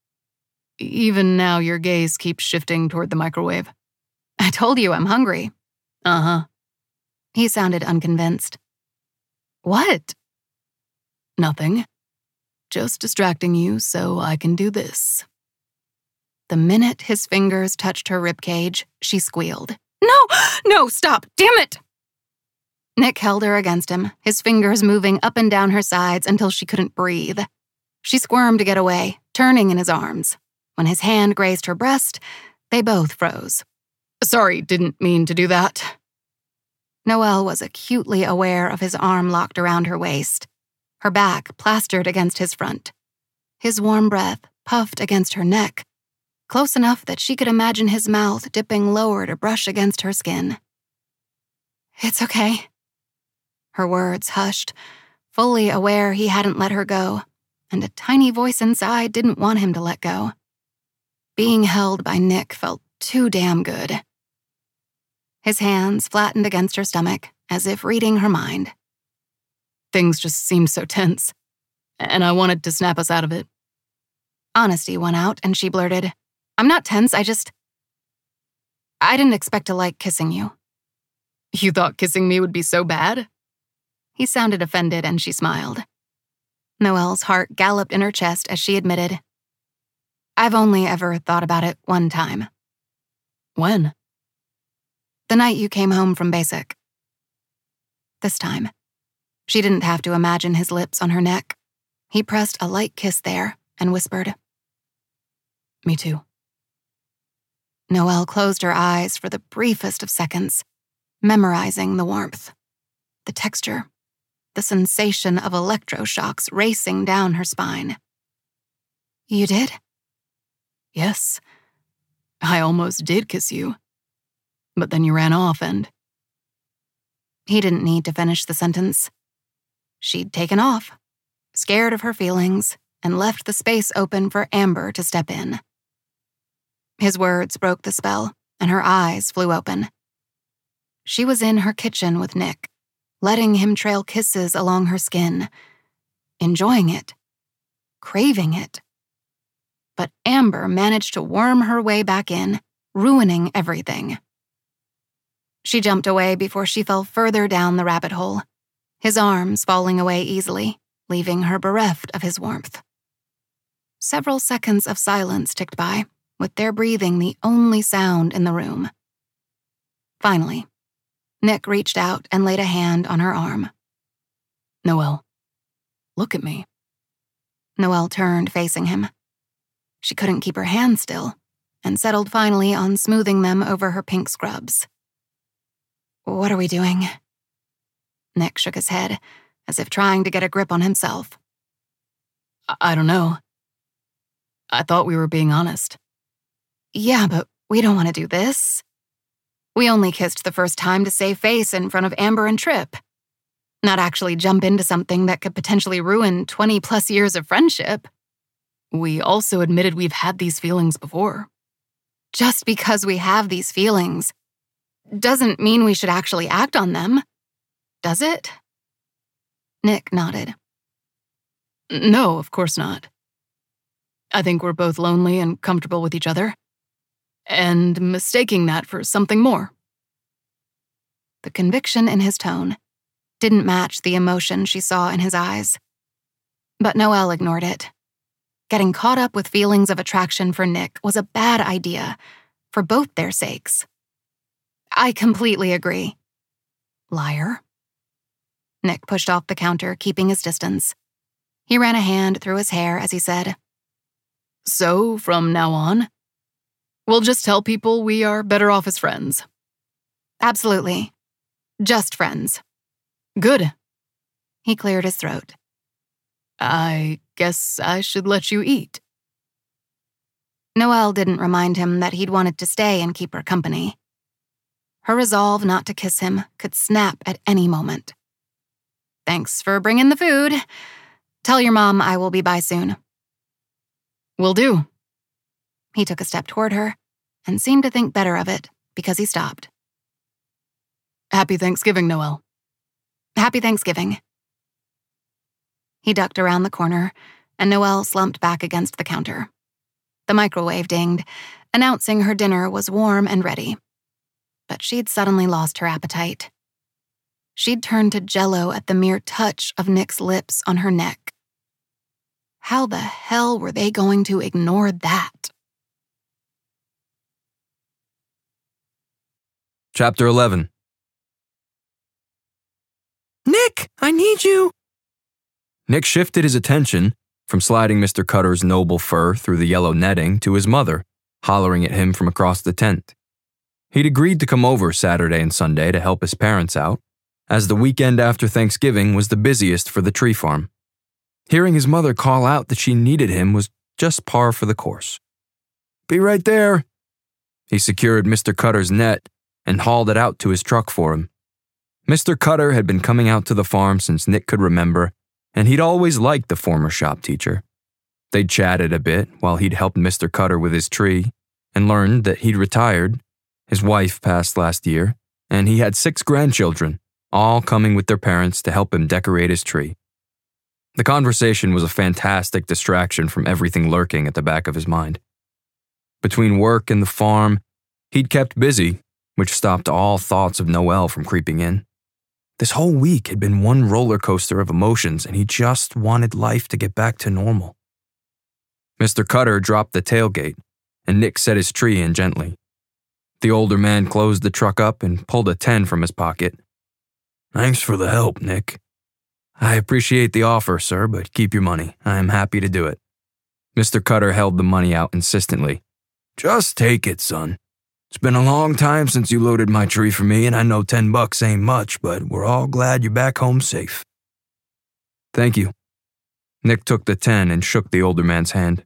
Even now, your gaze keeps shifting toward the microwave. I told you I'm hungry. Uh-huh. He sounded unconvinced. What? Nothing. Just distracting you so I can do this. The minute his fingers touched her ribcage, she squealed. No! No, stop! Damn it! Nick held her against him, his fingers moving up and down her sides until she couldn't breathe. She squirmed to get away, turning in his arms. When his hand grazed her breast, they both froze. Sorry, didn't mean to do that. Noelle was acutely aware of his arm locked around her waist, her back plastered against his front. His warm breath puffed against her neck, close enough that she could imagine his mouth dipping lower to brush against her skin. It's okay. Her words hushed, fully aware he hadn't let her go, and a tiny voice inside didn't want him to let go. Being held by Nick felt too damn good. His hands flattened against her stomach, as if reading her mind. Things just seemed so tense, and I wanted to snap us out of it. Honesty won out, and she blurted, "I'm not tense, I just... I didn't expect to like kissing you." You thought kissing me would be so bad? He sounded offended, and she smiled. Noelle's heart galloped in her chest as she admitted, "I've only ever thought about it one time." When? "The night you came home from basic." This time, she didn't have to imagine his lips on her neck. He pressed a light kiss there and whispered, "Me too." Noelle closed her eyes for the briefest of seconds, memorizing the warmth, the texture, the sensation of electroshocks racing down her spine. "You did?" "Yes. I almost did kiss you. But then you ran off and..." He didn't need to finish the sentence. She'd taken off, scared of her feelings, and left the space open for Amber to step in. His words broke the spell, and her eyes flew open. She was in her kitchen with Nick, letting him trail kisses along her skin, enjoying it, craving it. But Amber managed to worm her way back in, ruining everything. She jumped away before she fell further down the rabbit hole, his arms falling away easily, leaving her bereft of his warmth. Several seconds of silence ticked by, with their breathing the only sound in the room. Finally, Nick reached out and laid a hand on her arm. "Noelle, look at me." Noelle turned, facing him. She couldn't keep her hands still, and settled finally on smoothing them over her pink scrubs. "What are we doing?" Nick shook his head, as if trying to get a grip on himself. I, I don't know. I thought we were being honest." "Yeah, but we don't want to do this. We only kissed the first time to save face in front of Amber and Tripp, not actually jump into something that could potentially ruin twenty plus years of friendship." "We also admitted we've had these feelings before." "Just because we have these feelings doesn't mean we should actually act on them, does it?" Nick nodded. "No, of course not. I think we're both lonely and comfortable with each other, and mistaking that for something more." The conviction in his tone didn't match the emotion she saw in his eyes. But Noelle ignored it. Getting caught up with feelings of attraction for Nick was a bad idea, for both their sakes. "I completely agree." "Liar." Nick pushed off the counter, keeping his distance. He ran a hand through his hair as he said, "So, from now on, we'll just tell people we are better off as friends." "Absolutely. Just friends." "Good." He cleared his throat. "I guess I should let you eat." Noelle didn't remind him that he'd wanted to stay and keep her company. Her resolve not to kiss him could snap at any moment. "Thanks for bringing the food. Tell your mom I will be by soon." "Will do." He took a step toward her and seemed to think better of it because he stopped. "Happy Thanksgiving, Noelle." "Happy Thanksgiving." He ducked around the corner, and Noelle slumped back against the counter. The microwave dinged, announcing her dinner was warm and ready. But she'd suddenly lost her appetite. She'd turned to jello at the mere touch of Nick's lips on her neck. How the hell were they going to ignore that? Chapter eleven. "Nick, I need you." Nick shifted his attention from sliding Mister Cutter's noble fur through the yellow netting to his mother, hollering at him from across the tent. He'd agreed to come over Saturday and Sunday to help his parents out, as the weekend after Thanksgiving was the busiest for the tree farm. Hearing his mother call out that she needed him was just par for the course. "Be right there." He secured Mister Cutter's net and hauled it out to his truck for him. Mister Cutter had been coming out to the farm since Nick could remember, and he'd always liked the former shop teacher. They'd chatted a bit while he'd helped Mister Cutter with his tree, and learned that he'd retired. His wife passed last year, and he had six grandchildren, all coming with their parents to help him decorate his tree. The conversation was a fantastic distraction from everything lurking at the back of his mind. Between work and the farm, he'd kept busy, which stopped all thoughts of Noelle from creeping in. This whole week had been one roller coaster of emotions, and he just wanted life to get back to normal. Mister Cutter dropped the tailgate, and Nick set his tree in gently. The older man closed the truck up and pulled a ten from his pocket. "Thanks for the help, Nick." "I appreciate the offer, sir, but keep your money. I am happy to do it." Mister Cutter held the money out insistently. "Just take it, son. It's been a long time since you loaded my tree for me, and I know ten bucks ain't much, but we're all glad you're back home safe." "Thank you." Nick took the ten and shook the older man's hand.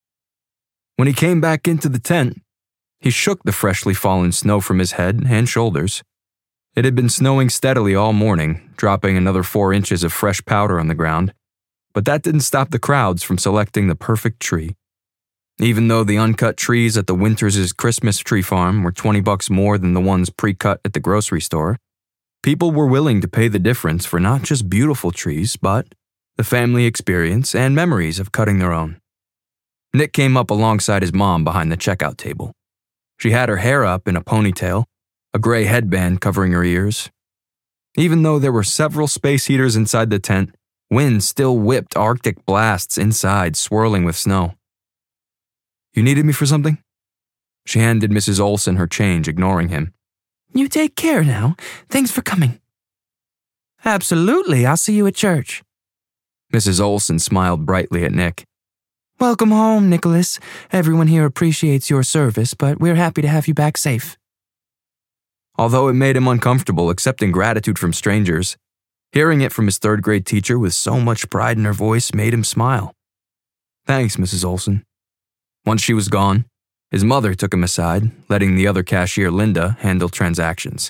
When he came back into the tent, he shook the freshly fallen snow from his head and shoulders. It had been snowing steadily all morning, dropping another four inches of fresh powder on the ground, but that didn't stop the crowds from selecting the perfect tree. Even though the uncut trees at the Winters' Christmas tree farm were twenty bucks more than the ones pre-cut at the grocery store, people were willing to pay the difference for not just beautiful trees, but the family experience and memories of cutting their own. Nick came up alongside his mom behind the checkout table. She had her hair up in a ponytail, a gray headband covering her ears. Even though there were several space heaters inside the tent, wind still whipped Arctic blasts inside, swirling with snow. "You needed me for something?" She handed Missus Olson her change, ignoring him. "You take care now. Thanks for coming." "Absolutely. I'll see you at church." Missus Olson smiled brightly at Nick. "Welcome home, Nicholas. Everyone here appreciates your service, but we're happy to have you back safe." Although it made him uncomfortable accepting gratitude from strangers, hearing it from his third grade teacher with so much pride in her voice made him smile. "Thanks, Missus Olson." Once she was gone, his mother took him aside, letting the other cashier, Linda, handle transactions.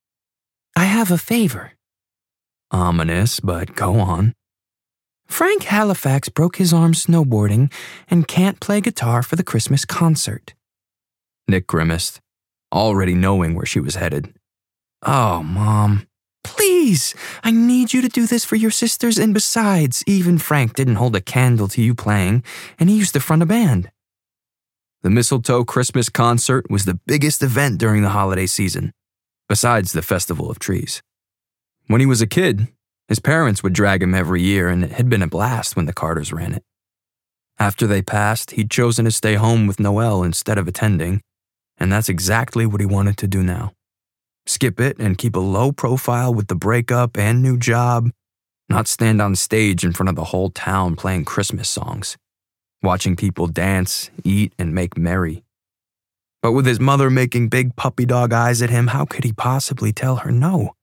"I have a favor." Ominous, but go on. "Frank Halifax broke his arm snowboarding and can't play guitar for the Christmas concert." Nick grimaced, already knowing where she was headed. "Oh, Mom. Please, I need you to do this for your sisters, and besides, even Frank didn't hold a candle to you playing, and he used to front a band." The Mistletoe Christmas concert was the biggest event during the holiday season, besides the Festival of Trees. When he was a kid, his parents would drag him every year, and it had been a blast when the Carters ran it. After they passed, he'd chosen to stay home with Noelle instead of attending, and that's exactly what he wanted to do now. Skip it and keep a low profile with the breakup and new job, not stand on stage in front of the whole town playing Christmas songs, watching people dance, eat, and make merry. But with his mother making big puppy dog eyes at him, how could he possibly tell her no?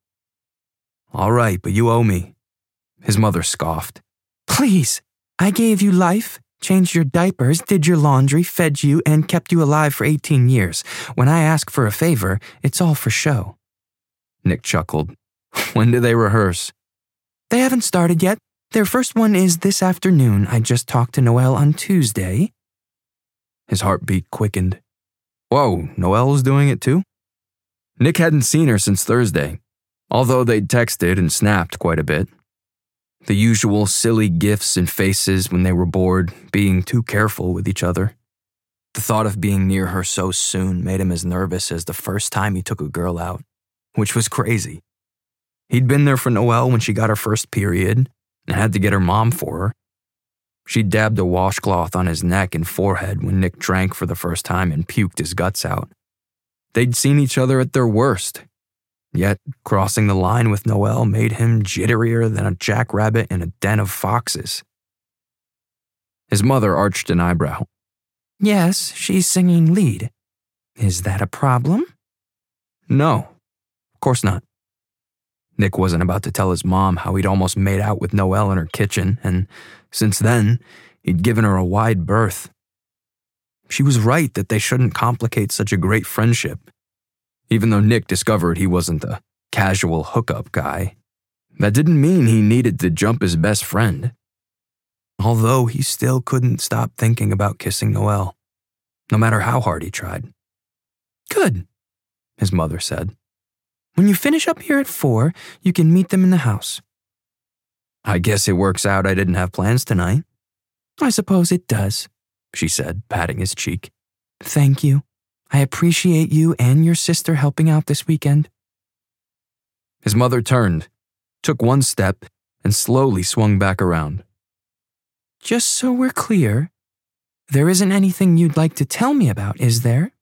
"All right, but you owe me," his mother scoffed. "Please, I gave you life, changed your diapers, did your laundry, fed you, and kept you alive for eighteen years. When I ask for a favor, it's all for show." Nick chuckled. "When do they rehearse?" "They haven't started yet. Their first one is this afternoon. I just talked to Noelle on Tuesday." His heartbeat quickened. Whoa, Noelle's doing it too? Nick hadn't seen her since Thursday, although they'd texted and snapped quite a bit. The usual silly gifs and faces when they were bored, being too careful with each other. The thought of being near her so soon made him as nervous as the first time he took a girl out, which was crazy. He'd been there for Noelle when she got her first period and had to get her mom for her. She dabbed a washcloth on his neck and forehead when Nick drank for the first time and puked his guts out. They'd seen each other at their worst. Yet, crossing the line with Noelle made him jitterier than a jackrabbit in a den of foxes. His mother arched an eyebrow. "Yes, she's singing lead. Is that a problem?" "No, of course not." Nick wasn't about to tell his mom how he'd almost made out with Noelle in her kitchen, and since then, he'd given her a wide berth. She was right that they shouldn't complicate such a great friendship. Even though Nick discovered he wasn't the casual hookup guy, that didn't mean he needed to jump his best friend. Although he still couldn't stop thinking about kissing Noelle, no matter how hard he tried. "Good," his mother said. "When you finish up here at four, you can meet them in the house." I guess it works out I didn't have plans tonight. I suppose it does, she said, patting his cheek. Thank you. I appreciate you and your sister helping out this weekend. His mother turned, took one step, and slowly swung back around. Just so we're clear, there isn't anything you'd like to tell me about, is there?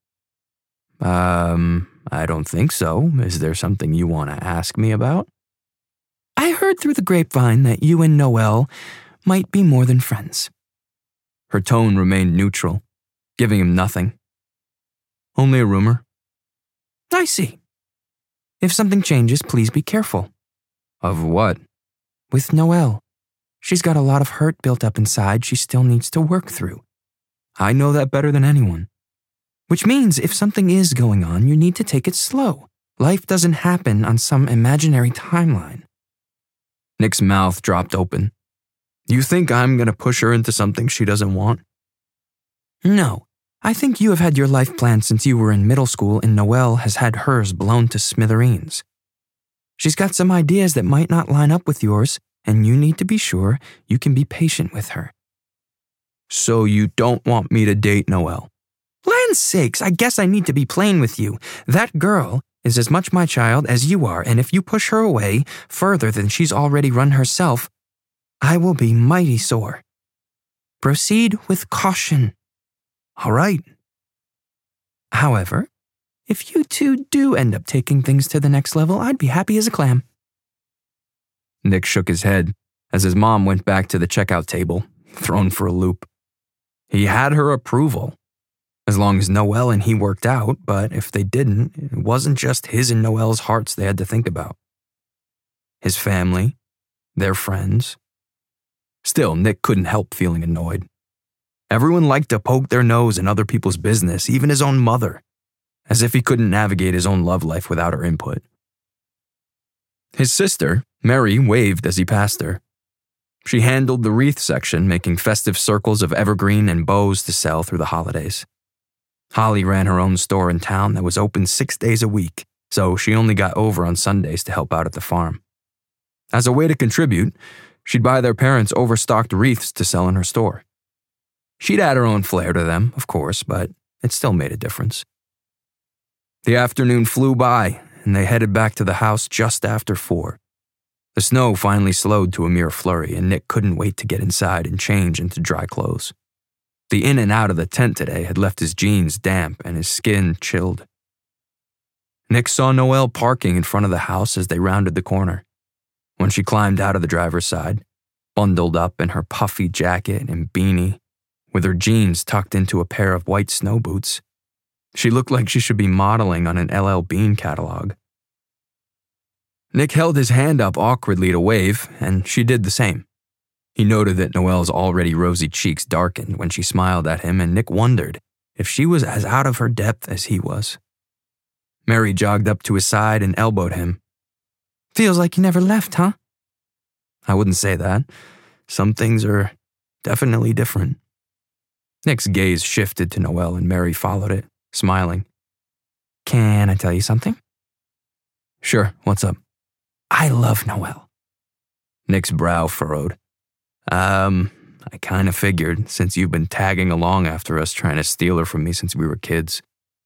Um, I don't think so. Is there something you want to ask me about? I heard through the grapevine that you and Noelle might be more than friends. Her tone remained neutral, giving him nothing. Only a rumor. I see. If something changes, please be careful. Of what? With Noelle. She's got a lot of hurt built up inside she still needs to work through. I know that better than anyone. Which means if something is going on, you need to take it slow. Life doesn't happen on some imaginary timeline. Nick's mouth dropped open. You think I'm going to push her into something she doesn't want? No. I think you have had your life planned since you were in middle school and Noelle has had hers blown to smithereens. She's got some ideas that might not line up with yours, and you need to be sure you can be patient with her. So you don't want me to date Noelle? Land's sakes, I guess I need to be plain with you. That girl is as much my child as you are, and if you push her away further than she's already run herself, I will be mighty sore. Proceed with caution. All right. However, if you two do end up taking things to the next level, I'd be happy as a clam. Nick shook his head as his mom went back to the checkout table, thrown for a loop. He had her approval, as long as Noelle and he worked out, but if they didn't, it wasn't just his and Noelle's hearts they had to think about. His family, their friends. Still, Nick couldn't help feeling annoyed. Everyone liked to poke their nose in other people's business, even his own mother, as if he couldn't navigate his own love life without her input. His sister, Mary, waved as he passed her. She handled the wreath section, making festive circles of evergreen and bows to sell through the holidays. Holly ran her own store in town that was open six days a week, so she only got over on Sundays to help out at the farm. As a way to contribute, she'd buy their parents overstocked wreaths to sell in her store. She'd add her own flair to them, of course, but it still made a difference. The afternoon flew by, and they headed back to the house just after four. The snow finally slowed to a mere flurry, and Nick couldn't wait to get inside and change into dry clothes. The in and out of the tent today had left his jeans damp and his skin chilled. Nick saw Noelle parking in front of the house as they rounded the corner. When she climbed out of the driver's side, bundled up in her puffy jacket and beanie, with her jeans tucked into a pair of white snow boots, she looked like she should be modeling on an L L Bean catalog. Nick held his hand up awkwardly to wave, and she did the same. He noted that Noelle's already rosy cheeks darkened when she smiled at him, and Nick wondered if she was as out of her depth as he was. Mary jogged up to his side and elbowed him. Feels like you never left, huh? I wouldn't say that. Some things are definitely different. Nick's gaze shifted to Noelle, and Mary followed it, smiling. Can I tell you something? Sure, what's up? I love Noelle. Nick's brow furrowed. Um, I kind of figured, since you've been tagging along after us trying to steal her from me since we were kids.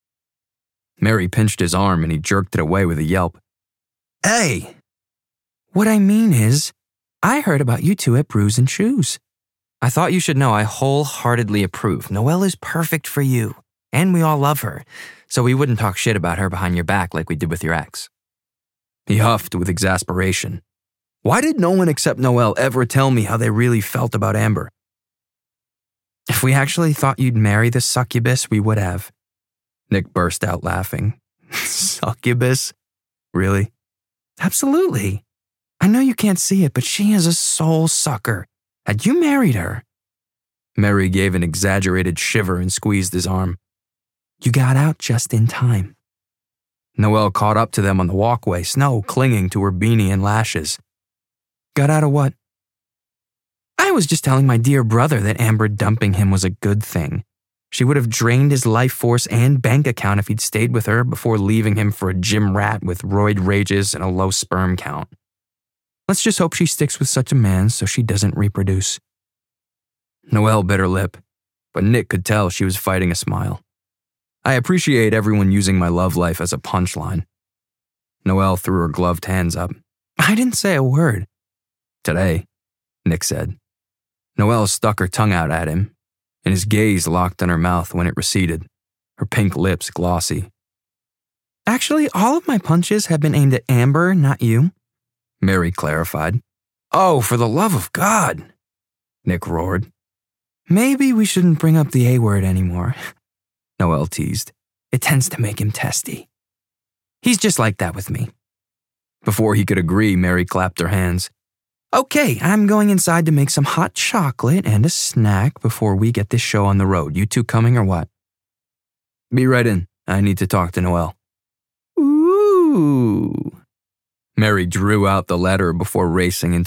Mary pinched his arm and he jerked it away with a yelp. Hey! What I mean is, I heard about you two at Brews and Shoes. I thought you should know I wholeheartedly approve. Noelle is perfect for you, and we all love her, so we wouldn't talk shit about her behind your back like we did with your ex. He huffed with exasperation. Why did no one except Noelle ever tell me how they really felt about Amber? If we actually thought you'd marry this succubus, we would have. Nick burst out laughing. Succubus? Really? Absolutely. I know you can't see it, but she is a soul sucker. Had you married her? Mary gave an exaggerated shiver and squeezed his arm. You got out just in time. Noelle caught up to them on the walkway, snow clinging to her beanie and lashes. Got out of what? I was just telling my dear brother that Amber dumping him was a good thing. She would have drained his life force and bank account if he'd stayed with her before leaving him for a gym rat with roid rages and a low sperm count. Let's just hope she sticks with such a man so she doesn't reproduce. Noelle bit her lip, but Nick could tell she was fighting a smile. I appreciate everyone using my love life as a punchline. Noelle threw her gloved hands up. I didn't say a word. Today, Nick said. Noelle stuck her tongue out at him, and his gaze locked on her mouth when it receded, her pink lips glossy. Actually, all of my punches have been aimed at Amber, not you, Mary clarified. Oh, for the love of God, Nick roared. Maybe we shouldn't bring up the A word anymore, Noelle teased. It tends to make him testy. He's just like that with me. Before he could agree, Mary clapped her hands. Okay, I'm going inside to make some hot chocolate and a snack before we get this show on the road. You two coming or what? Be right in. I need to talk to Noelle. Ooh. Mary drew out the letter before racing into